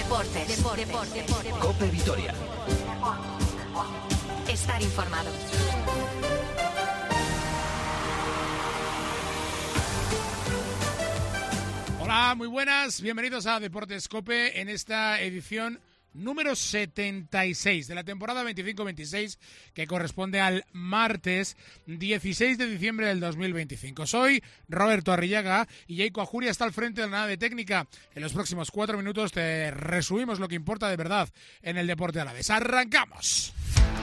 Deportes. COPE Vitoria. Estar informado. Hola, muy buenas. Bienvenidos a Deportes COPE en esta edición número 76 de la temporada 25-26, que corresponde al martes 16 de diciembre del 2025. Soy Roberto Arrillaga y Jaiko Ajuria está al frente de la nave técnica. En los próximos 4 minutos te resumimos lo que importa de verdad en el deporte alavés. ¡Arrancamos!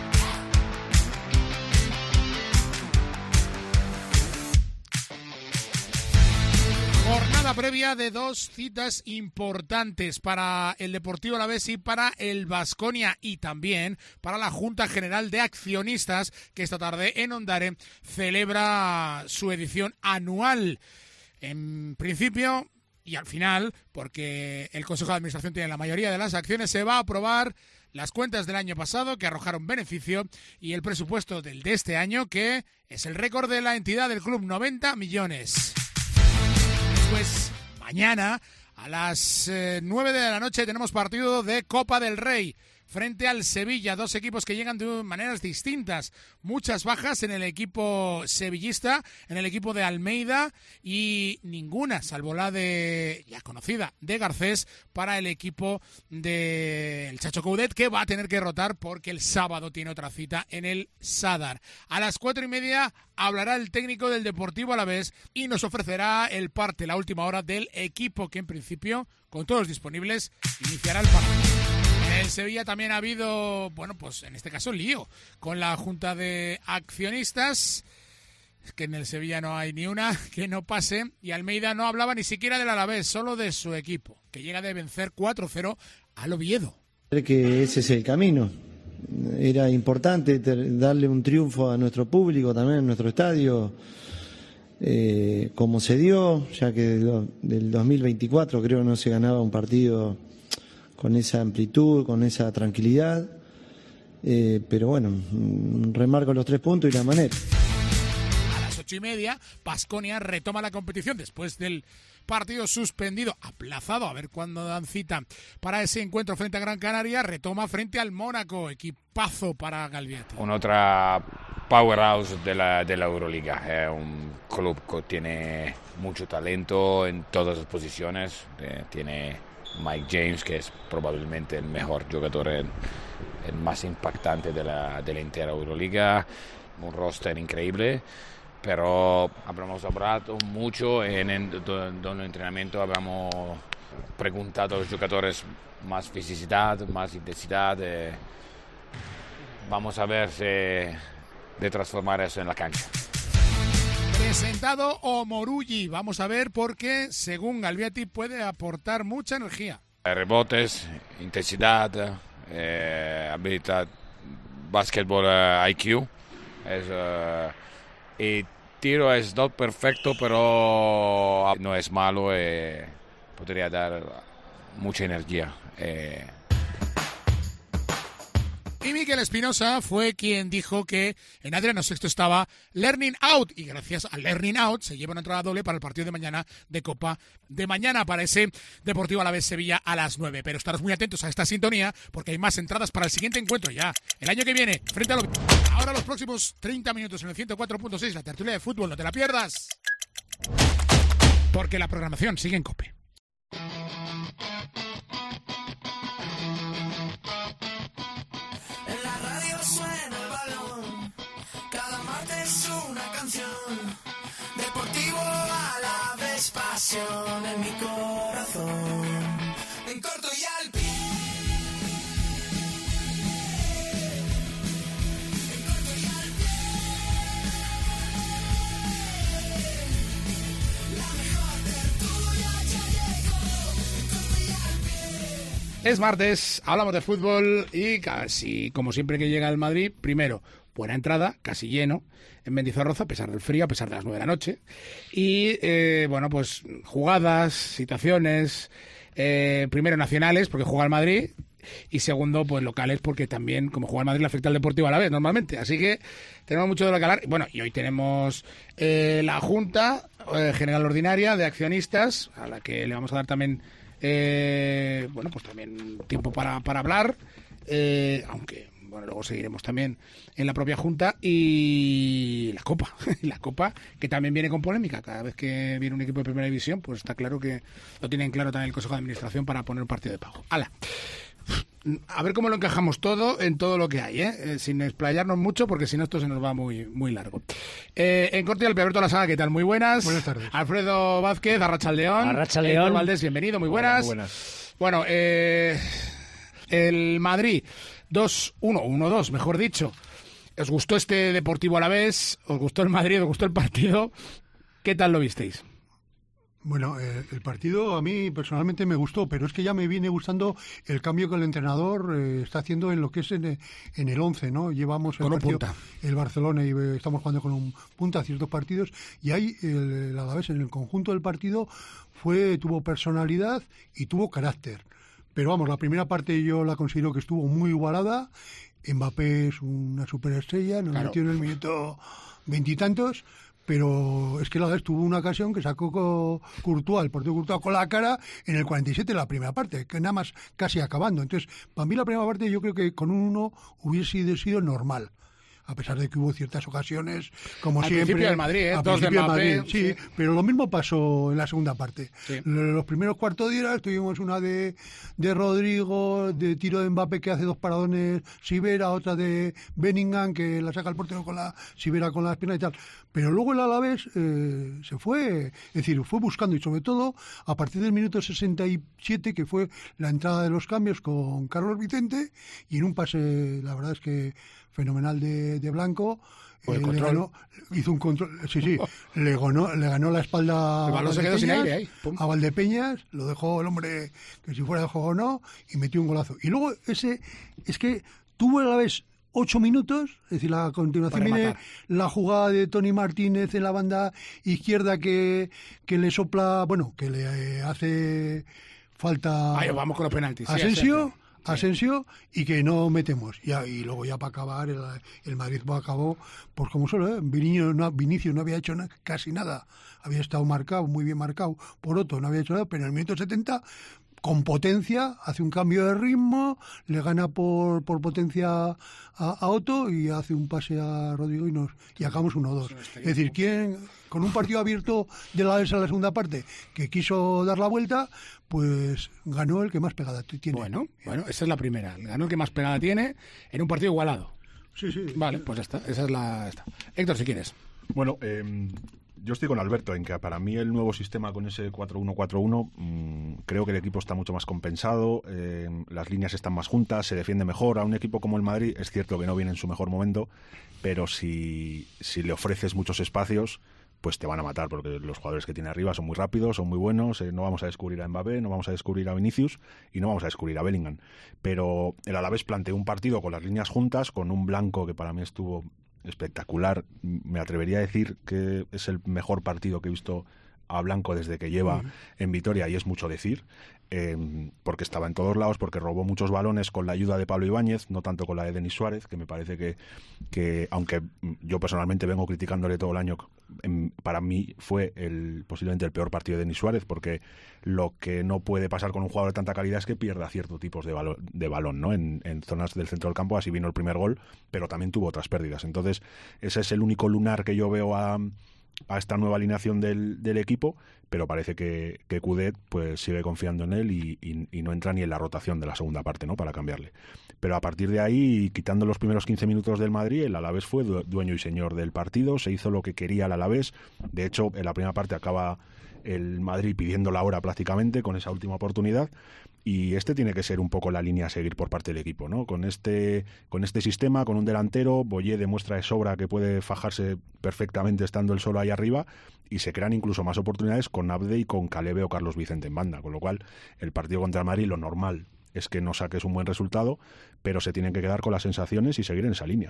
Jornada previa de 2 citas importantes para el Deportivo Alavés y para el Baskonia, y también para la Junta General de Accionistas, que esta tarde en Ondare celebra su edición anual. En principio y al final, porque el Consejo de Administración tiene la mayoría de las acciones, se va a aprobar las cuentas del año pasado, que arrojaron beneficio, y el presupuesto del de este año, que es el récord de la entidad del club, 90 millones. Pues mañana a las 9 de la noche tenemos partido de Copa del Rey frente al Sevilla, 2 equipos que llegan de maneras distintas. Muchas bajas en el equipo sevillista, en el equipo de Almeida, y ninguna, salvo la de ya conocida, de Garcés, para el equipo del Chacho Coudet, que va a tener que rotar porque el sábado tiene otra cita en el Sadar. A las 4:30 hablará el técnico del Deportivo Alavés y nos ofrecerá el parte, la última hora, del equipo que en principio, con todos disponibles, iniciará el partido. En Sevilla también ha habido, bueno, pues en este caso lío con la Junta de Accionistas. Es que en el Sevilla no hay ni una que no pase, y Almeida no hablaba ni siquiera del Alavés, solo de su equipo, que llega de vencer 4-0 al Oviedo. Creo que ese es el camino. Era importante darle un triunfo a nuestro público, también a nuestro estadio, como se dio, ya que del 2024 creo no se ganaba un partido con esa amplitud, con esa tranquilidad, pero bueno, remarco los 3 puntos y la manera. A las 8:30, Baskonia retoma la competición después del partido suspendido, aplazado, a ver cuándo dan cita para ese encuentro frente a Gran Canaria. Retoma frente al Mónaco, equipazo para Galvietti. Un'altra powerhouse de la Euroliga, es un club que tiene mucho talento en todas las posiciones, tiene Mike James, que es probablemente el mejor jugador, el más impactante de la entera Euroliga, un roster increíble, pero hemos hablado mucho en el entrenamiento, habíamos preguntado a los jugadores más fisicidad, más intensidad, vamos a ver de transformar eso en la cancha. Presentado Omoruggi, vamos a ver, porque según Galvietti puede aportar mucha energía. Rebotes, intensidad, habilidad, basketball IQ, y tiro es no perfecto, pero no es malo, podría dar mucha energía. Y Mikel Espinosa fue quien dijo que en Adriano Sexto estaba Learning Out, y gracias a Learning Out se lleva una entrada doble para el partido de mañana de Copa de mañana para ese Deportivo Alavés Sevilla a las 9. Pero estaros muy atentos a esta sintonía, porque hay más entradas para el siguiente encuentro ya, el año que viene, frente a ahora los próximos 30 minutos en el 104.6, la tertulia de fútbol, no te la pierdas, porque la programación sigue en COPE. Suena el balón, cada martes una canción. Deportivo Alavés, pasión en mi corazón. En corto y al pie. En corto y al pie. La mejor tertulia ya llegó. En corto y al pie. Es martes, hablamos de fútbol y casi, como siempre que llega el Madrid, primero, buena entrada, casi lleno, en Mendizorroza, a pesar del frío, a pesar de las 9 de la noche. Y, bueno, pues jugadas, situaciones, primero nacionales, porque juega el Madrid, y segundo, pues locales, porque también, como juega el Madrid, le afecta al Deportivo Alavés normalmente. Así que tenemos mucho de lo que hablar. Bueno, y hoy tenemos la Junta General Ordinaria de Accionistas, a la que le vamos a dar también, bueno, pues también tiempo para hablar, aunque... Bueno, luego seguiremos también en la propia Junta, y la Copa, que también viene con polémica. Cada vez que viene un equipo de Primera División, pues está claro que lo tienen claro también el Consejo de Administración para poner un partido de pago. ¡Hala! A ver cómo lo encajamos todo en todo lo que hay, sin explayarnos mucho, porque si no esto se nos va muy, muy largo. En corte, Alberto Lasaga, ¿qué tal? Muy buenas. Buenas tardes. Alfredo Vázquez, Arratsaldeón. Arratsaldeón. Valdés, bienvenido, muy buenas. Hola, muy buenas. Bueno, el Madrid 1-2, mejor dicho. ¿Os gustó este Deportivo Alavés? ¿Os gustó el Madrid? ¿Os gustó el partido? ¿Qué tal lo visteis? Bueno, el partido a mí personalmente me gustó, pero es que ya me viene gustando el cambio que el entrenador está haciendo en lo que es en el 11, ¿no? Llevamos con un punta. El Barcelona, y estamos jugando con un punta a ciertos partidos, y ahí el Alavés en el conjunto del partido tuvo personalidad y tuvo carácter. Pero vamos, la primera parte yo la considero que estuvo muy igualada. Mbappé es una superestrella, nos metió en el minuto veintitantos, pero es que la vez tuvo una ocasión que sacó Courtois, el portero Courtois, con la cara en el 47 de la primera parte, que nada más casi acabando. Entonces, para mí la primera parte yo creo que con un 1 hubiese sido normal. A pesar de que hubo ciertas ocasiones, como al siempre... Al principio del Madrid, al dos de principio Mbappé. Madrid, sí, pero lo mismo pasó en la segunda parte. Sí. Los primeros cuartos de hora tuvimos una de Rodrigo, de tiro de Mbappé que hace 2 paradones Sivera, otra de Bellingham que la saca el portero con la Sivera con las piernas y tal. Pero luego el Alavés se fue, es decir, fue buscando, y sobre todo a partir del minuto 67, que fue la entrada de los cambios con Carlos Vicente, y en un pase, la verdad es que fenomenal de Blanco, hizo un control, le ganó la espalda el balón se quedó sin aire ahí. A Valdepeñas, lo dejó el hombre que si fuera de juego no, y metió un golazo. Y luego es que tuvo a la vez 8 minutos, es decir, a continuación viene la jugada de Tony Martínez en la banda izquierda que le sopla, bueno, que le hace falta vamos con los penaltis. Asensio, y que no metemos. Y luego ya para acabar, el Madrid acabó, pues como solo, Vinicius no había hecho casi nada. Había estado marcado, muy bien marcado por Otto, no había hecho nada, pero en el minuto 70, con potencia, hace un cambio de ritmo, le gana por potencia a Otto y hace un pase a Rodrigo y acabamos 1-2. Es decir, con un partido abierto de la Alavés en la segunda parte, que quiso dar la vuelta, pues ganó el que más pegada tiene. Bueno, esa es la primera. Ganó el que más pegada tiene en un partido igualado. Sí. Vale, pues ya está. Esa es la... Héctor, si quieres. Bueno, yo estoy con Alberto en que para mí el nuevo sistema con ese 4-1-4-1 creo que el equipo está mucho más compensado, las líneas están más juntas, se defiende mejor. A un equipo como el Madrid es cierto que no viene en su mejor momento, pero si le ofreces muchos espacios, pues te van a matar, porque los jugadores que tiene arriba son muy rápidos, son muy buenos. No vamos a descubrir a Mbappé, no vamos a descubrir a Vinicius y no vamos a descubrir a Bellingham. Pero el Alavés planteó un partido con las líneas juntas, con un Blanco que para mí estuvo espectacular. Me atrevería a decir que es el mejor partido que he visto a Blanco desde que lleva en Vitoria, y es mucho decir, porque estaba en todos lados, porque robó muchos balones con la ayuda de Pablo Ibáñez, no tanto con la de Denis Suárez, que me parece que aunque yo personalmente vengo criticándole todo el año, para mí fue posiblemente el peor partido de Denis Suárez, porque lo que no puede pasar con un jugador de tanta calidad es que pierda ciertos tipos de balón, ¿no? En zonas del centro del campo. Así vino el primer gol, pero también tuvo otras pérdidas. Entonces ese es el único lunar que yo veo a esta nueva alineación del equipo, pero parece que Coudet pues sigue confiando en él y no entra ni en la rotación de la segunda parte, ¿no?, para cambiarle. Pero a partir de ahí, quitando los primeros 15 minutos del Madrid, el Alavés fue dueño y señor del partido, se hizo lo que quería el Alavés. De hecho, en la primera parte acaba el Madrid pidiendo la hora prácticamente con esa última oportunidad, y tiene que ser un poco la línea a seguir por parte del equipo, ¿no? Con este sistema, con un delantero, Boyé demuestra de sobra que puede fajarse perfectamente estando él solo ahí arriba, y se crean incluso más oportunidades con Abde y con Calebe o Carlos Vicente en banda, con lo cual el partido contra el Madrid lo normal es que no saques un buen resultado, pero se tienen que quedar con las sensaciones y seguir en esa línea.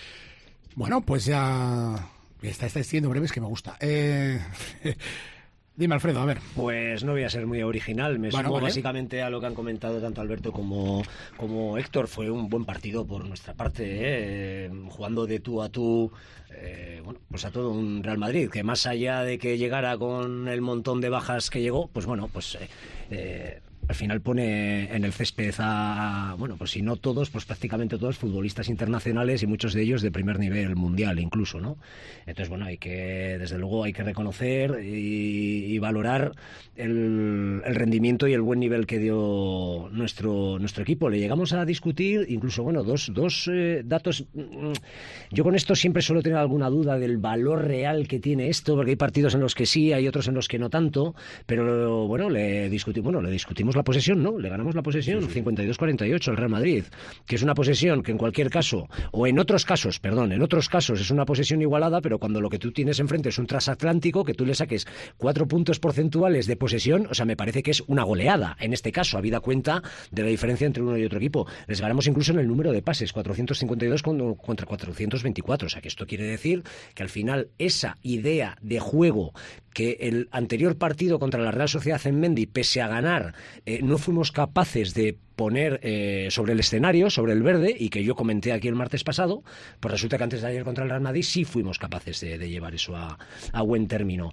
Bueno, pues ya está siendo breves, que me gusta. Dime, Alfredo, a ver. Pues no voy a ser muy original, me sumo básicamente a lo que han comentado tanto Alberto como Héctor. Fue un buen partido por nuestra parte, jugando de tú a tú, pues a todo un Real Madrid, que más allá de que llegara con el montón de bajas que llegó, pues bueno, pues al final pone en el césped pues si no todos, pues prácticamente todos futbolistas internacionales y muchos de ellos de primer nivel mundial incluso, ¿no? Entonces, bueno, desde luego hay que reconocer y valorar el rendimiento y el buen nivel que dio nuestro equipo. Le llegamos a discutir incluso, bueno, dos datos. Yo con esto siempre suelo tener alguna duda del valor real que tiene esto, porque hay partidos en los que sí, hay otros en los que no tanto, pero bueno, le discutimos la posesión, ¿no? Le ganamos la posesión, 52-48 al Real Madrid, que es una posesión que en cualquier caso, en otros casos es una posesión igualada, pero cuando lo que tú tienes enfrente es un transatlántico, que tú le saques 4 puntos porcentuales de posesión, o sea, me parece que es una goleada, en este caso, habida cuenta de la diferencia entre uno y otro equipo. Les ganamos incluso en el número de pases, 452 contra 424, o sea, que esto quiere decir que al final esa idea de juego que el anterior partido contra la Real Sociedad en Mendy, pese a ganar, no fuimos capaces de poner sobre el escenario, sobre el verde, y que yo comenté aquí el martes pasado, pues resulta que antes de ayer contra el Real Madrid sí fuimos capaces de llevar eso a buen término.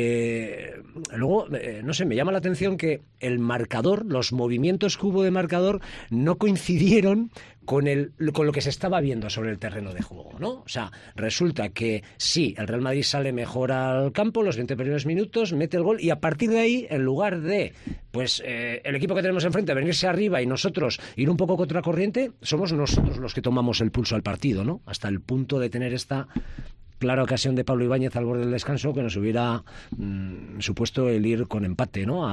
Luego, no sé, me llama la atención que el marcador, los movimientos que hubo de marcador no coincidieron con lo que se estaba viendo sobre el terreno de juego, ¿no? O sea, resulta que sí, el Real Madrid sale mejor al campo los 20 primeros minutos, mete el gol, y a partir de ahí, en lugar de el equipo que tenemos enfrente venirse arriba y nosotros ir un poco contracorriente, somos nosotros los que tomamos el pulso al partido, ¿no? Hasta el punto de tener esta clara ocasión de Pablo Ibáñez al borde del descanso que nos hubiera supuesto el ir con empate, ¿no?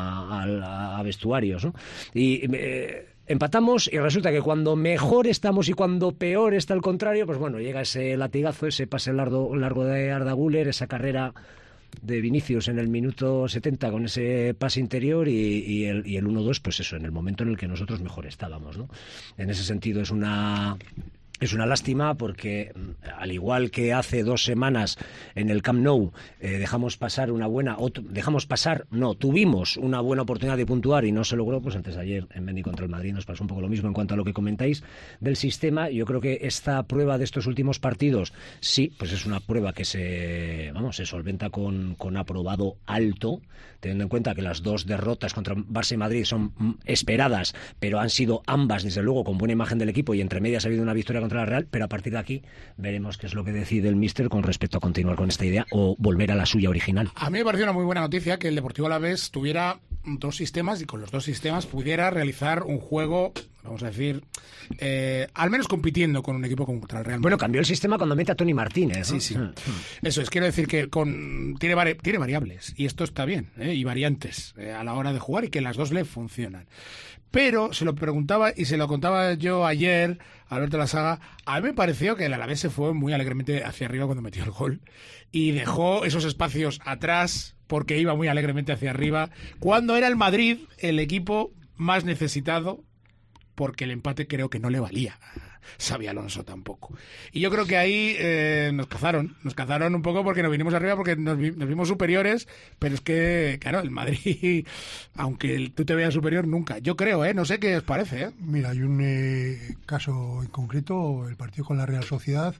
A vestuarios, ¿no? Y empatamos, y resulta que cuando mejor estamos y cuando peor está el contrario, pues bueno, llega ese latigazo, ese pase largo de Arda Güler, esa carrera de Vinicius en el minuto 70 con ese pase interior y el 1-2, pues eso, en el momento en el que nosotros mejor estábamos, ¿no? En ese sentido es una lástima porque, al igual que hace 2 semanas en el Camp Nou tuvimos una buena oportunidad de puntuar y no se logró, pues antes de ayer en Mendy contra el Madrid nos pasó un poco lo mismo en cuanto a lo que comentáis del sistema. Yo creo que esta prueba de estos últimos partidos, sí, pues es una prueba que se solventa con aprobado alto, teniendo en cuenta que las 2 derrotas contra Barça y Madrid son esperadas, pero han sido ambas, desde luego, con buena imagen del equipo, y entre medias ha habido una victoria contra la Real, pero a partir de aquí veremos qué es lo que decide el míster con respecto a continuar con esta idea o volver a la suya original. A mí me pareció una muy buena noticia que el Deportivo Alavés tuviera 2 sistemas y con los 2 sistemas pudiera realizar un juego, vamos a decir, al menos compitiendo con un equipo contra el Real Madrid. Bueno, cambió el sistema cuando mete a Tony Martínez, ¿no? Sí. Eso es, quiero decir que tiene variables, y esto está bien, y variantes a la hora de jugar, y que las 2 le funcionan. Pero se lo preguntaba y se lo contaba yo ayer a Alberto Lasaga, a mí me pareció que el Alavés se fue muy alegremente hacia arriba cuando metió el gol y dejó esos espacios atrás porque iba muy alegremente hacia arriba, cuando era el Madrid el equipo más necesitado, porque el empate creo que no le valía Xabi Alonso tampoco. Y yo creo que ahí nos cazaron un poco porque nos vinimos arriba, porque nos vimos superiores, pero es que, claro, el Madrid, aunque tú te veas superior, nunca. Yo creo, no sé qué os parece. Mira, hay un caso en concreto, el partido con la Real Sociedad.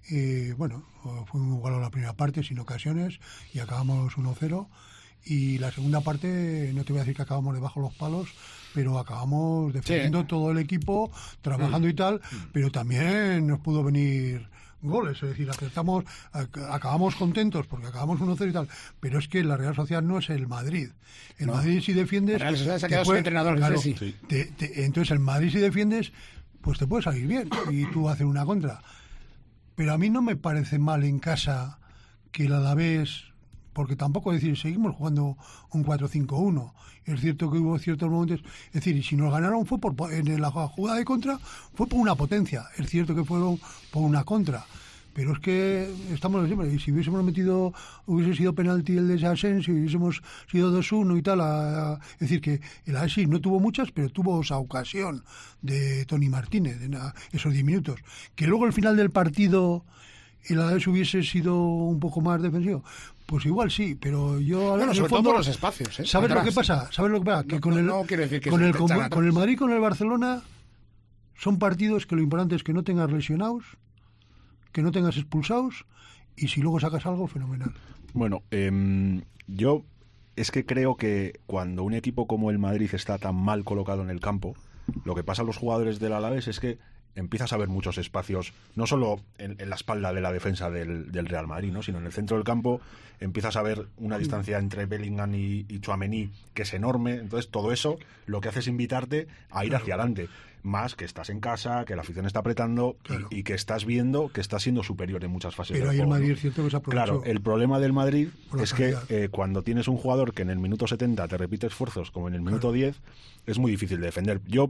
Fue muy igual a la primera parte, sin ocasiones, y acabamos 1-0. Y la segunda parte, no te voy a decir que acabamos debajo de los palos, pero acabamos defendiendo todo el equipo, trabajando y tal, pero también nos pudo venir goles, es decir, acabamos contentos porque acabamos 1-0 y tal, pero es que la Real Sociedad no es el Madrid. El Madrid, si defiendes... La Real Sociedad se ha quedado sin entrenador, claro, sí. Entonces el Madrid, si defiendes, pues te puede salir bien y tú haces una contra. Pero a mí no me parece mal en casa que el Alavés... Porque tampoco, es decir, seguimos jugando un 4-5-1. Es cierto que hubo ciertos momentos... Es decir, y si nos ganaron fue en la jugada de contra, fue por una potencia. Es cierto que fueron por una contra. Pero es que estamos siempre. Y si hubiese sido penalti el de Sassen, si hubiésemos sido 2-1 y tal... es decir, que el ASI no tuvo muchas, pero tuvo esa ocasión de Tony Martínez, esos 10 minutos. Que luego al final del partido... y la Alavés hubiese sido un poco más defensivo, pues igual sí, pero yo... Bueno, sobre todo por los espacios. ¿Sabes lo que pasa? Que con el Madrid y con el Barcelona son partidos que lo importante es que no tengas lesionados, que no tengas expulsados, y si luego sacas algo, fenomenal. Bueno, yo es que creo que cuando un equipo como el Madrid está tan mal colocado en el campo, lo que pasa a los jugadores del Alavés es que empiezas a ver muchos espacios, no solo en la espalda de la defensa del Real Madrid, ¿no?, sino en el centro del campo empiezas a ver una distancia entre Bellingham y Tchouaméni que es enorme. Entonces todo eso lo que hace es invitarte a ir hacia adelante, más que estás en casa, que la afición está apretando, claro, y que estás viendo que está siendo superior en muchas fases. Pero ahí el Madrid es cierto que se aprovechó. Claro, el problema del Madrid es que cuando tienes un jugador que en el minuto 70 te repite esfuerzos como en el minuto 10, es muy difícil de defender. Yo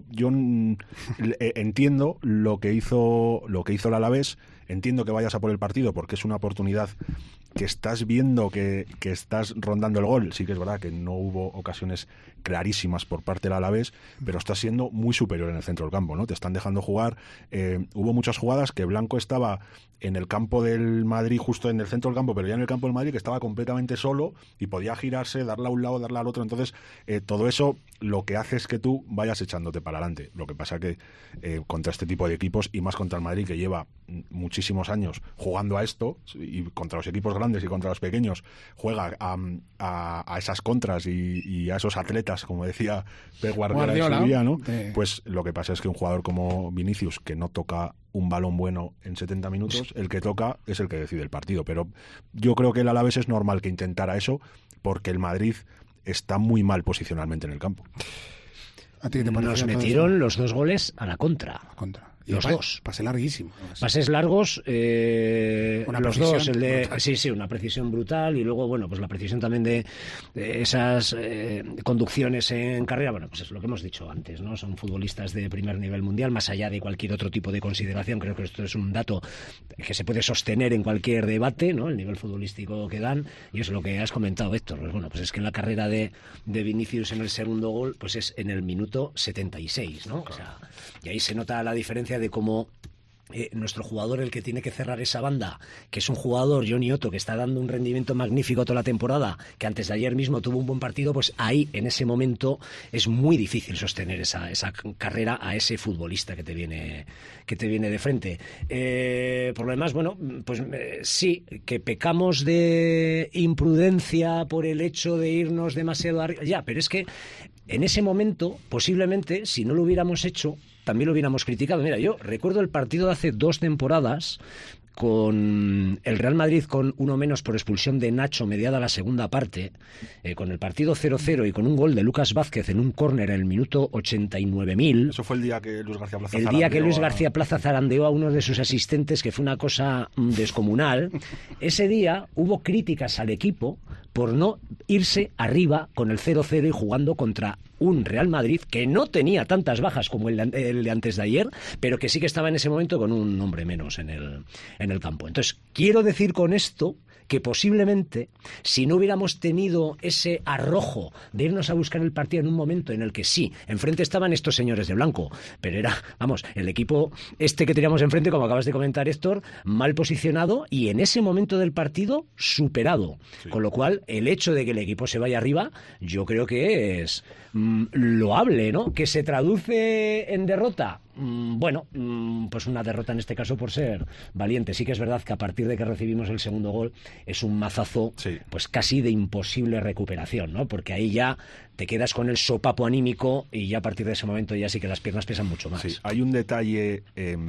entiendo lo que hizo el Alavés, entiendo que vayas a por el partido porque es una oportunidad que estás viendo que estás rondando el gol. Sí que es verdad que no hubo ocasiones clarísimas por parte del Alavés, pero estás siendo muy superior en el centro del campo, ¿no? Te están dejando jugar. Hubo muchas jugadas que Blanco estaba en el campo del Madrid, justo en el centro del campo, pero ya en el campo del Madrid, que estaba completamente solo y podía girarse, darle a un lado, darle al otro. Entonces, todo eso lo que hace es que tú vayas echándote para adelante. Lo que pasa que contra este tipo de equipos, y más contra el Madrid, que lleva muchísimos años jugando a esto, y contra los equipos grandes y contra los pequeños, juega a esas contras y a esos atletas, como decía Pep Guardiola en su día, ¿no? Pues lo que pasa es que un jugador como Vinicius, que no toca un balón bueno en 70 minutos, el que toca es el que decide el partido. Pero yo creo que el Alavés es normal que intentara eso, porque el Madrid está muy mal posicionalmente en el campo. ¿A ti te Nos metieron los 2 goles a la contra. Los 2. Pase larguísimo. Pases largos, los dos. Brutal. Sí, una precisión brutal. Y luego, bueno, pues la precisión también de esas conducciones en carrera. Bueno, pues es lo que hemos dicho antes, ¿no? Son futbolistas de primer nivel mundial, más allá de cualquier otro tipo de consideración. Creo que esto es un dato que se puede sostener en cualquier debate, ¿no? El nivel futbolístico que dan. Y es lo que has comentado, Héctor. Pues bueno, pues es que en la carrera de Vinicius en el segundo gol, pues es en el minuto 76, ¿no? O sea, y ahí se nota la diferencia de cómo nuestro jugador, el que tiene que cerrar esa banda, que es un jugador, Johnny Otto, que está dando un rendimiento magnífico toda la temporada, que antes de ayer mismo tuvo un buen partido, pues ahí, en ese momento, es muy difícil sostener esa carrera a ese futbolista que te viene de frente. Por lo demás, bueno, pues sí, que pecamos de imprudencia por el hecho de irnos demasiado arriba, ya, pero es que en ese momento, posiblemente, si no lo hubiéramos hecho, también lo hubiéramos criticado. Mira, yo recuerdo el partido de hace 2 temporadas con el Real Madrid con uno menos por expulsión de Nacho mediada la segunda parte, con el partido 0-0 y con un gol de Lucas Vázquez en un córner en el minuto 89.000. Eso fue el día que Luis García Plaza zarandeó a uno de sus asistentes, que fue una cosa descomunal. Ese día hubo críticas al equipo por no irse arriba con el 0-0 y jugando contra un Real Madrid que no tenía tantas bajas como el de antes de ayer, pero que sí que estaba en ese momento con un hombre menos en el campo. Entonces, quiero decir con esto que posiblemente, si no hubiéramos tenido ese arrojo de irnos a buscar el partido en un momento en el que sí, enfrente estaban estos señores de blanco, pero era, vamos, el equipo que teníamos enfrente, como acabas de comentar, Héctor, mal posicionado y en ese momento del partido superado. Sí. Con lo cual, el hecho de que el equipo se vaya arriba, yo creo que es loable, ¿no? Que se traduce en derrota. Bueno, pues una derrota en este caso por ser valiente. Sí que es verdad que a partir de que recibimos el segundo gol es un mazazo, sí, pues casi de imposible recuperación, ¿no? Porque ahí ya te quedas con el sopapo anímico y ya a partir de ese momento ya sí que las piernas pesan mucho más. Sí, hay un detalle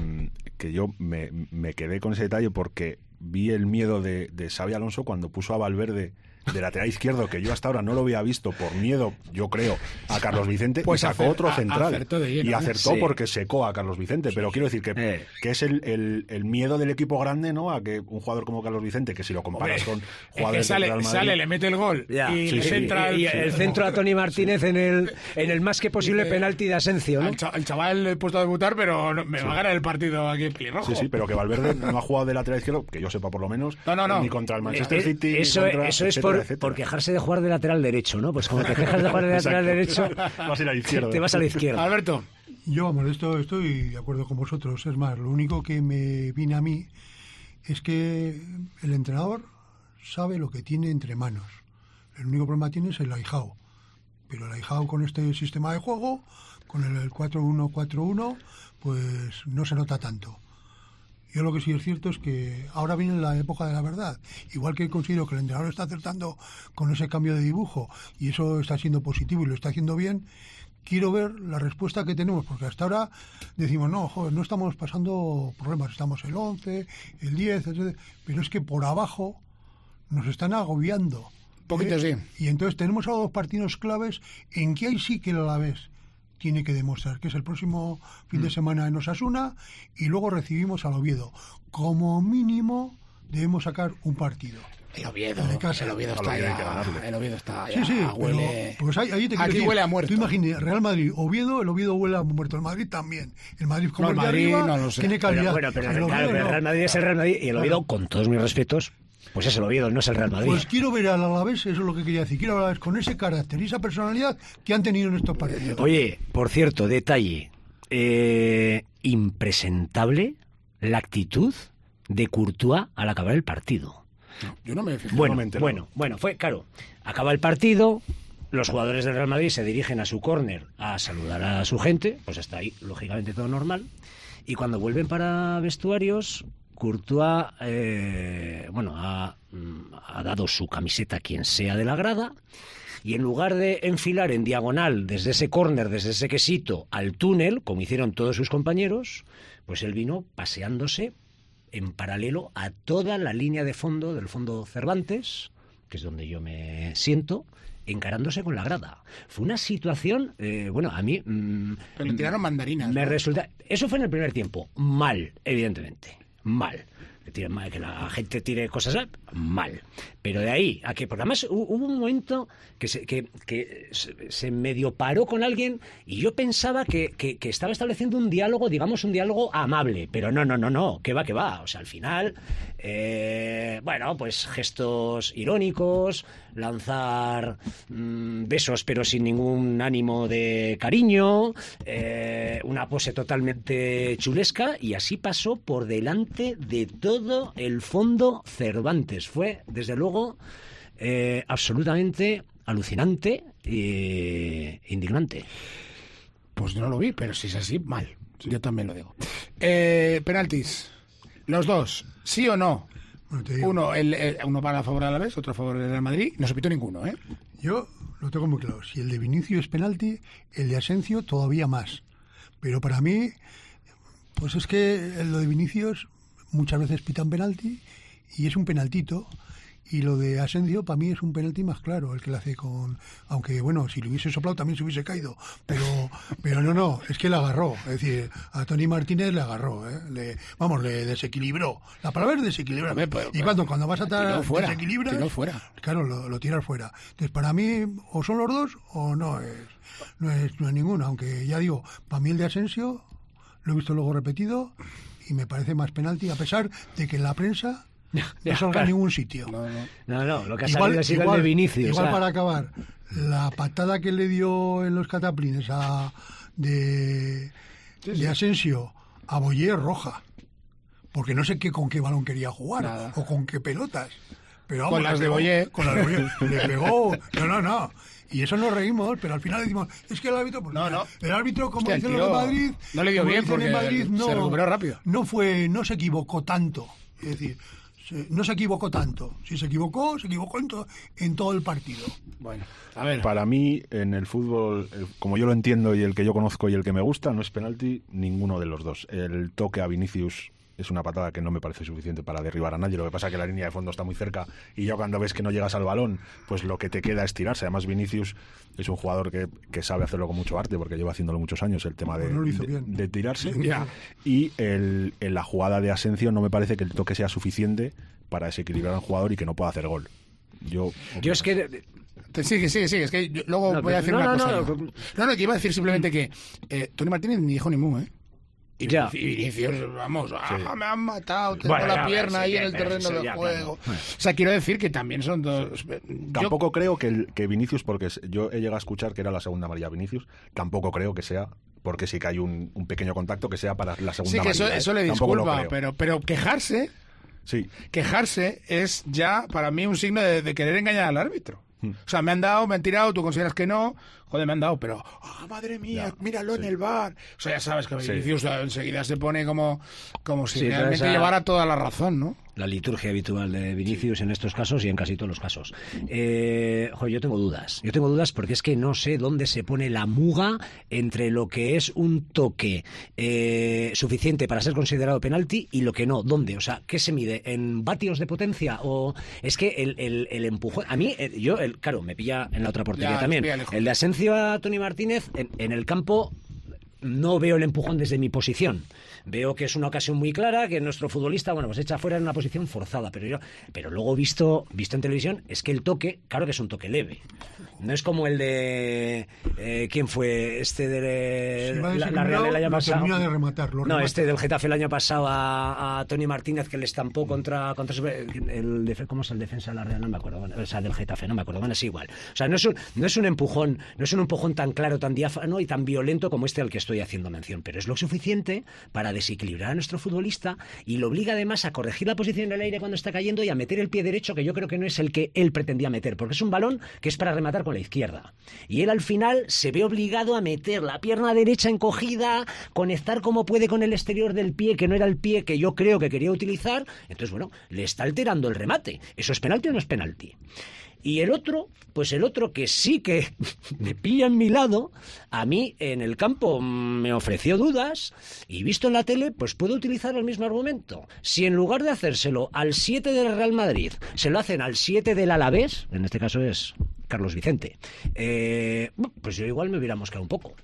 que yo me quedé con ese detalle porque vi el miedo de Xabi Alonso cuando puso a Valverde de lateral izquierdo, que yo hasta ahora no lo había visto por miedo, yo creo, a Carlos Vicente, pues y sacó otro central. Y acertó, sí, porque secó a Carlos Vicente. Pero quiero decir que es el miedo del equipo grande, ¿no? A que un jugador como Carlos Vicente, que si lo comparas con jugadores del Real Madrid, sale, le mete el gol y sí, centra y el centro a Toni Martínez en el más que posible penalti de Asencio, ¿no? El chaval he puesto a debutar, pero me va a ganar el partido aquí en pelirrojo. Sí, pero que Valverde no ha jugado de lateral izquierdo, que yo sepa por lo menos, ni contra el Manchester City, eso ni contra, es etcétera, por quejarse de jugar de lateral derecho, ¿no? Pues como te quejas de jugar de lateral derecho, vas a ir a la izquierda. Te vas a la izquierda. Alberto. Yo, vamos, estoy de acuerdo con vosotros. Es más, lo único que me viene a mí es que el entrenador sabe lo que tiene entre manos. El único problema tiene es el Aijao. Pero el Aijao con este sistema de juego, con el 4-1-4-1, pues no se nota tanto. Yo lo que sí es cierto es que ahora viene la época de la verdad. Igual que considero que el entrenador está acertando con ese cambio de dibujo y eso está siendo positivo y lo está haciendo bien, quiero ver la respuesta que tenemos, porque hasta ahora decimos, no, joder, no estamos pasando problemas, estamos el 11, el 10, etc. Pero es que por abajo nos están agobiando. Poquito sí. Y entonces tenemos ahora 2 partidos claves en que ahí sí que el Alavés tiene que demostrar, que es el próximo fin de semana en Osasuna y luego recibimos al Oviedo. Como mínimo debemos sacar un partido. El Oviedo está ya. El Oviedo está ya. Sí, huele. Pero, pues ahí te aquí decir, huele a muerto. Tú imaginas, Real Madrid, Oviedo, el Oviedo huele a muerto. El Madrid también. El Madrid, como el de Madrid, arriba, no lo sé. tiene calidad. Pero el Real Madrid es el Real Madrid y el Oviedo, con todos mis respetos, pues es el Oviedo, no es el Real Madrid. Pues quiero ver al Alavés, eso es lo que quería decir. Quiero ver al Alavés con ese carácter y esa personalidad que han tenido en estos partidos. Oye, por cierto, detalle. Impresentable la actitud de Courtois al acabar el partido. No, yo no me fijo. Bueno, fue claro. Acaba el partido, los jugadores del Real Madrid se dirigen a su córner a saludar a su gente, pues hasta ahí, lógicamente todo normal. Y cuando vuelven para vestuarios, Courtois ha dado su camiseta a quien sea de la grada y en lugar de enfilar en diagonal desde ese córner, desde ese quesito al túnel, como hicieron todos sus compañeros, pues él vino paseándose en paralelo a toda la línea de fondo del fondo Cervantes, que es donde yo me siento, encarándose con la grada. Fue una situación, a mí... Pero le tiraron mandarinas. Eso fue en el primer tiempo. Mal, evidentemente. Mal. Que la gente tire cosas mal. Pero de ahí a que... Porque además hubo un momento que se medio paró con alguien y yo pensaba que estaba estableciendo un diálogo, digamos un diálogo amable. Pero no. Que va. O sea, al final... pues gestos irónicos, lanzar besos pero sin ningún ánimo de cariño, una pose totalmente chulesca y así pasó por delante de todo el fondo Cervantes. Fue, desde luego, absolutamente alucinante e indignante. Pues no lo vi, pero si es así, mal. Yo también lo digo. Penaltis. Los dos, ¿sí o no? Bueno, uno para a favor de Alavés, otro a favor del Real Madrid. No se pitó ninguno, ¿eh? Yo lo tengo muy claro. Si el de Vinicius es penalti, el de Asensio todavía más. Pero para mí, pues es que lo de Vinicius muchas veces pitan penalti y es un penaltito. Y lo de Asensio para mí es un penalti más claro, el que le hace con... Aunque, bueno, si lo hubiese soplado también se hubiese caído. Pero no, es que le agarró. Es decir, a Toni Martínez le agarró, ¿eh? Le desequilibró. La palabra es desequilibrar. Y cuando vas a desequilibras... Tiró fuera. Claro, lo tiras fuera. Entonces, para mí, o son los dos o no es ninguno. Aunque, ya digo, para mí el de Asensio lo he visto luego repetido y me parece más penalti, a pesar de que en la prensa... No salga a ningún sitio. No, lo que ha salido ha sido el de Vinicius. Igual para acabar, la patada que le dio en los cataplines de Asensio a Boyer roja. Porque no sé con qué balón quería jugar o con qué pelotas. Pero vamos, con las de Boyer. Con las de Boyer. Le pegó. No. Y eso nos reímos, pero al final decimos, es que el árbitro... Pues, el árbitro, como dicen los de Madrid... No le dio bien porque Madrid, se recuperó rápido. No se equivocó tanto. Es decir... No se equivocó tanto. Si se equivocó en todo el partido. Bueno, a ver. Para mí, en el fútbol, como yo lo entiendo y el que yo conozco y el que me gusta, no es penalti ninguno de los dos. El toque a Vinicius es una patada que no me parece suficiente para derribar a nadie. Lo que pasa es que la línea de fondo está muy cerca y ya cuando ves que no llegas al balón, pues lo que te queda es tirarse. Además, Vinicius es un jugador que sabe hacerlo con mucho arte porque lleva haciéndolo muchos años, el tema de tirarse. Y en la jugada de Asensio no me parece que el toque sea suficiente para desequilibrar al jugador y que no pueda hacer gol. Yo es que... Sigue, es que luego voy a decir una cosa. No, que iba a decir simplemente que Toni Martínez ni dijo ni mu, ¿eh? Y Vinicius, vamos, me han matado, tengo la pierna ahí en el terreno de juego. O sea, quiero decir que también son dos... Tampoco creo que Vinicius, porque yo he llegado a escuchar que era la segunda amarilla Vinicius, tampoco creo que sea, porque sí que hay un pequeño contacto, que sea para la segunda amarilla. Sí, que eso le disculpa, pero quejarse... Sí. Quejarse es ya, para mí, un signo de querer engañar al árbitro. O sea, me han tirado, tú consideras que no, joder, me han dado, pero, madre mía, míralo en el VAR. O sea, ya sabes que Vinicius enseguida se pone como si realmente llevara toda la razón, ¿no? La liturgia habitual de Vinicius en estos casos y en casi todos los casos. Yo tengo dudas. Yo tengo dudas porque es que no sé dónde se pone la muga entre lo que es un toque suficiente para ser considerado penalti y lo que no. ¿Dónde? O sea, ¿qué se mide? ¿En vatios de potencia? O es que el empujón... A mí, claro, me pilla en la otra portería también. El de Asencio a Toni Martínez, en el campo... No veo el empujón desde mi posición. Veo que es una ocasión muy clara, que nuestro futbolista, pues echa fuera en una posición forzada. Pero luego visto en televisión, es que el toque, claro que es un toque leve. No es como el de... ¿quién fue? Este de la Real el año pasado. De rematar, no, este del Getafe el año pasado a Toni Martínez, que le estampó contra ¿cómo es el defensa de la Real? No me acuerdo. O sea, del Getafe, no me acuerdo. Bueno, es igual. O sea, no es un empujón tan claro, tan diáfano y tan violento como este al que estoy haciendo mención, pero es lo suficiente para desequilibrar a nuestro futbolista y lo obliga además a corregir la posición en el aire cuando está cayendo y a meter el pie derecho, que yo creo que no es el que él pretendía meter, porque es un balón que es para rematar con la izquierda. Y él al final se ve obligado a meter la pierna derecha encogida, conectar como puede con el exterior del pie, que no era el pie que yo creo que quería utilizar. Entonces, le está alterando el remate. ¿Eso es penalti o no es penalti? Y el otro que sí que me pilla en mi lado, a mí en el campo me ofreció dudas y visto en la tele, pues puedo utilizar el mismo argumento. Si en lugar de hacérselo al 7 del Real Madrid, se lo hacen al 7 del Alavés, en este caso es Carlos Vicente, pues yo igual me hubiera mosqueado un poco.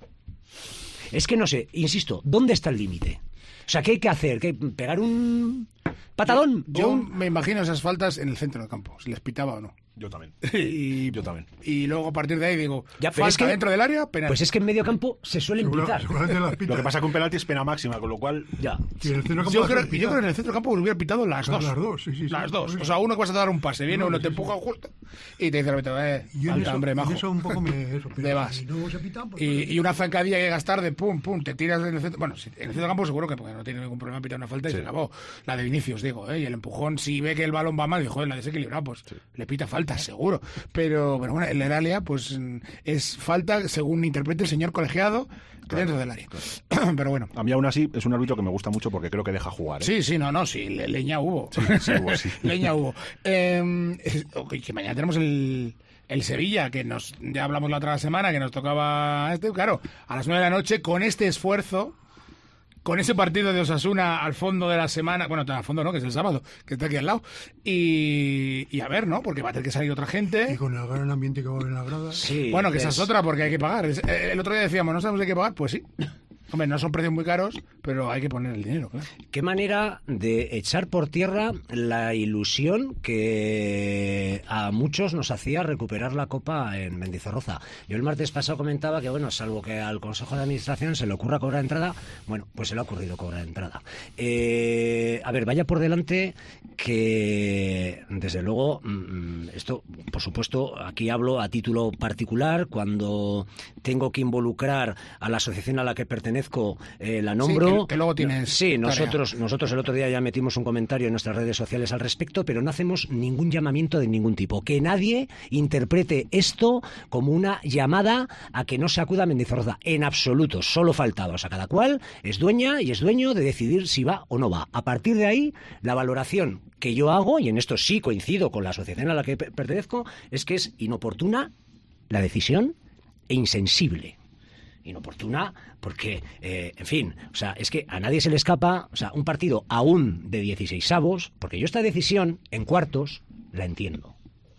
Es que no sé, insisto, ¿dónde está el límite? O sea, ¿qué hay que hacer? ¿Qué, pegar un patadón? Yo me imagino esas faltas en el centro del campo, si les pitaba o no. Yo también. Yo también. Y luego a partir de ahí digo, ya, falta es que, dentro del área, penalti. Pues es que en medio campo se suelen pitar. Lo que pasa que un penalti es pena máxima, con lo cual... Ya. Yo creo que en el centro del campo hubiera pitado las dos. Las dos, sí. Las dos. O sea, uno que vas a dar un pase, viene uno, te empuja justo y te dice el árbitro, hombre, majo. Eso un poco te vas. Y una zancadilla que gastar de pum, te tiras en el centro. Bueno, en el centro del campo seguro que porque no tiene ningún problema pitar una falta y se acabó. La de Vinicius, digo, y el empujón, si ve que el balón va mal, y joder, la desequilibrada, pues le pita falta, seguro. Pero bueno, en el área, pues es falta, según interprete el señor colegiado, dentro del área. Pero bueno. A mí aún así es un árbitro que me gusta mucho porque creo que deja jugar. Sí, leña hubo. Sí, leña hubo. Que mañana tenemos el Sevilla, que ya hablamos la otra semana, que nos tocaba claro, a las 9 de la noche, con este esfuerzo, con ese partido de Osasuna al fondo de la semana, bueno, al fondo no, que es el sábado, que está aquí al lado, y a ver, ¿no? Porque va a tener que salir otra gente. Y con el gran ambiente que va a haber en la grada. Sí, bueno, que esa es otra, porque hay que pagar. El otro día decíamos, ¿no sabemos de qué pagar? Pues sí. Hombre, no son precios muy caros, pero hay que poner el dinero, claro. Qué manera de echar por tierra la ilusión que a muchos nos hacía recuperar la Copa en Mendizorroza. Yo el martes pasado comentaba que, bueno, salvo que al Consejo de Administración se le ocurra cobrar entrada, bueno, pues se le ha ocurrido cobrar entrada. A ver, vaya por delante que, desde luego, esto, por supuesto, aquí hablo a título particular, cuando tengo que involucrar a la asociación a la que pertenezco, la nombro. Sí, que luego tienes. Sí, nosotros el otro día ya metimos un comentario en nuestras redes sociales al respecto, pero no hacemos ningún llamamiento de ningún tipo. Que nadie interprete esto como una llamada a que no se acuda a Mendizorroza. En absoluto, solo faltaba. O sea, cada cual es dueña y es dueño de decidir si va o no va. A partir de ahí, la valoración que yo hago, y en esto sí coincido con la asociación a la que pertenezco, es que es inoportuna la decisión e insensible. Inoportuna porque, en fin, o sea, es que a nadie se le escapa, o sea, un partido aún de 16avos, porque yo esta decisión en cuartos la entiendo,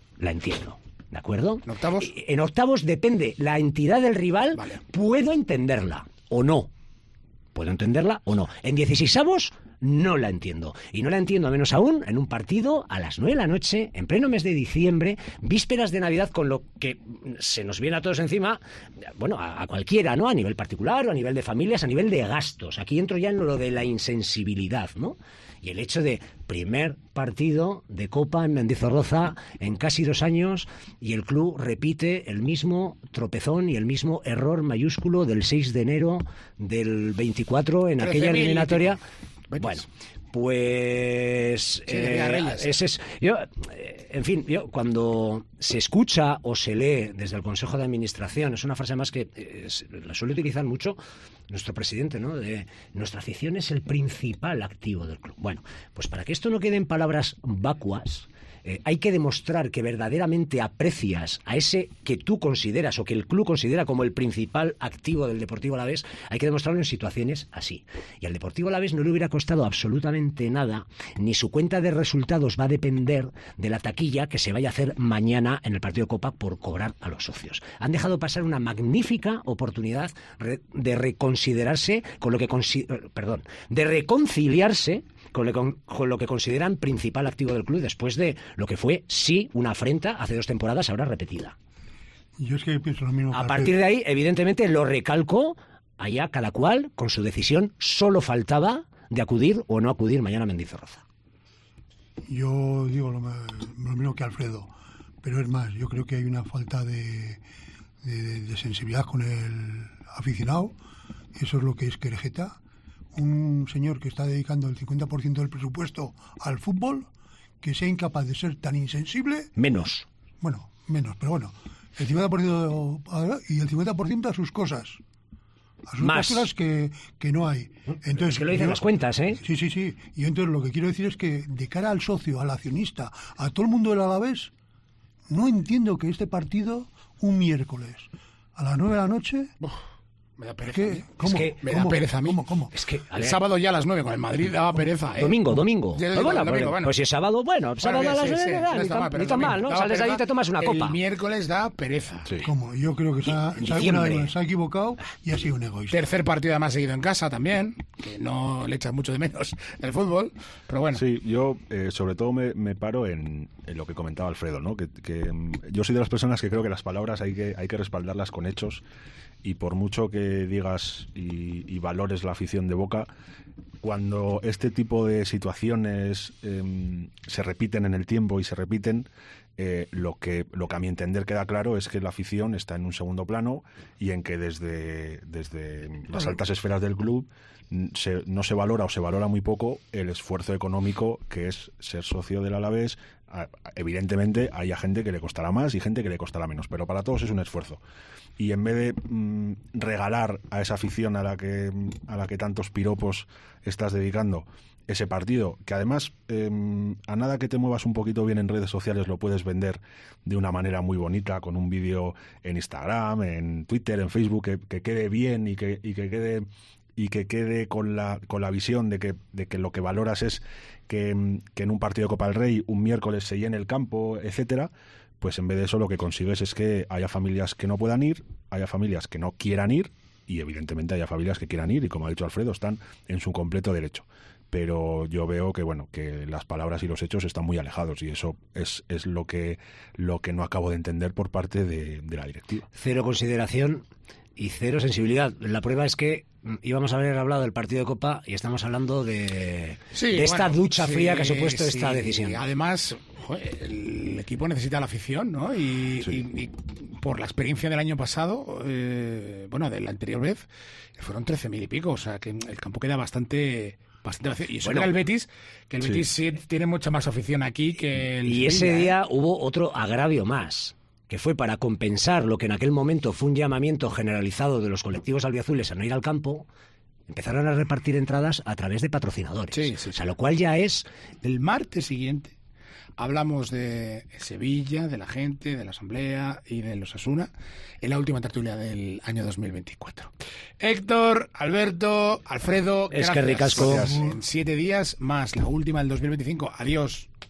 ¿de acuerdo? ¿En octavos? En octavos depende la entidad del rival, vale. Puedo entenderla o no, en 16avos no la entiendo. Y no la entiendo menos aún en un partido a las 9 de la noche, en pleno mes de diciembre, vísperas de Navidad, con lo que se nos viene a todos encima, bueno, a cualquiera, ¿no? A nivel particular o a nivel de familias, a nivel de gastos. Aquí entro ya en lo de la insensibilidad, ¿no? Y el hecho de primer partido de Copa en Mendizorroza en casi 2 años y el club repite el mismo tropezón y el mismo error mayúsculo del 6 de enero del 24 en aquella eliminatoria. Betis. Bueno, pues yo cuando se escucha o se lee desde el Consejo de Administración, es una frase más que la suele utilizar mucho nuestro presidente, ¿no? De nuestra afición es el principal activo del club. Bueno, pues para que esto no quede en palabras vacuas, hay que demostrar que verdaderamente aprecias a ese que tú consideras o que el club considera como el principal activo del Deportivo Alavés. Hay que demostrarlo en situaciones así. Y al Deportivo Alavés no le hubiera costado absolutamente nada, ni su cuenta de resultados va a depender de la taquilla que se vaya a hacer mañana en el partido de Copa por cobrar a los socios. Han dejado pasar una magnífica oportunidad de reconsiderarse con lo que de reconciliarse con lo que consideran principal activo del club después de lo que fue, sí, una afrenta hace 2 temporadas, ahora repetida. Yo es que pienso lo mismo. A partir de ahí, evidentemente, lo recalco, allá cada cual con su decisión, solo faltaba de acudir o no acudir mañana a Mendizorroza. Yo digo lo mismo que Alfredo, pero es más, yo creo que hay una falta de sensibilidad con el aficionado. Eso es lo que es Querejeta. Un señor que está dedicando el 50% del presupuesto al fútbol, que sea incapaz de ser tan insensible. Menos, pero bueno. El 50% y el 50% a sus cosas. A sus cosas que no hay. Entonces, es que lo dicen las cuentas, ¿eh? Sí. Y entonces lo que quiero decir es que de cara al socio, al accionista, a todo el mundo del Alavés, no entiendo que este partido, un miércoles, a las 9 de la noche... Me da pereza. ¿Cómo? Me da pereza a mí. ¿Cómo? Es que el sábado ya a las 9 con el Madrid daba pereza. Domingo. Domingo. Pues si es sábado, sábado a las 9, ni tan mal, ¿no? Sales ahí y te tomas una copa. El miércoles da pereza. Sí. ¿Cómo? Yo creo que se ha equivocado y ha sido un egoísta. Tercer partido además seguido en casa también, que no le echas mucho de menos el fútbol, pero bueno. Sí, yo sobre todo me paro en lo que comentaba Alfredo, ¿no? Que yo soy de las personas que creo que las palabras hay que respaldarlas con hechos. Y por mucho que digas y valores la afición de Boca, cuando este tipo de situaciones se repiten en el tiempo y se repiten, lo que a mi entender queda claro es que la afición está en un segundo plano y en que desde las altas esferas del club no se valora o se valora muy poco el esfuerzo económico que es ser socio del Alavés. Evidentemente hay gente que le costará más y gente que le costará menos, pero para todos es un esfuerzo. Y en vez de regalar a esa afición a la que tantos piropos estás dedicando ese partido, que además a nada que te muevas un poquito bien en redes sociales lo puedes vender de una manera muy bonita, con un vídeo en Instagram, en Twitter, en Facebook, que quede bien y que quede con la visión de que lo que valoras es que en un partido de Copa del Rey un miércoles se llene el campo, etcétera. Pues en vez de eso lo que consigues es que haya familias que no puedan ir, haya familias que no quieran ir y evidentemente haya familias que quieran ir y, como ha dicho Alfredo, están en su completo derecho. Pero yo veo que las palabras y los hechos están muy alejados y eso es lo que no acabo de entender por parte de la directiva. Cero consideración y cero sensibilidad. La prueba es que íbamos a haber hablado del partido de Copa y estamos hablando de esta ducha fría que ha supuesto esta decisión. Además, el equipo necesita la afición, ¿no? Y por la experiencia del año pasado, de la anterior vez, fueron 13.000 y pico, o sea que el campo queda bastante vacío. Y eso era el Betis, que el Betis sí tiene mucha más afición aquí que el Y ese día hubo otro agravio más, que fue para compensar lo que en aquel momento fue un llamamiento generalizado de los colectivos albiazules a no ir al campo. Empezaron a repartir entradas a través de patrocinadores. O sea, lo cual ya es... El martes siguiente hablamos de Sevilla, de la gente, de la Asamblea y de los Osasuna en la última tertulia del año 2024. Héctor, Alberto, Alfredo, es que ricasco. En 7 días más la última del 2025. Adiós.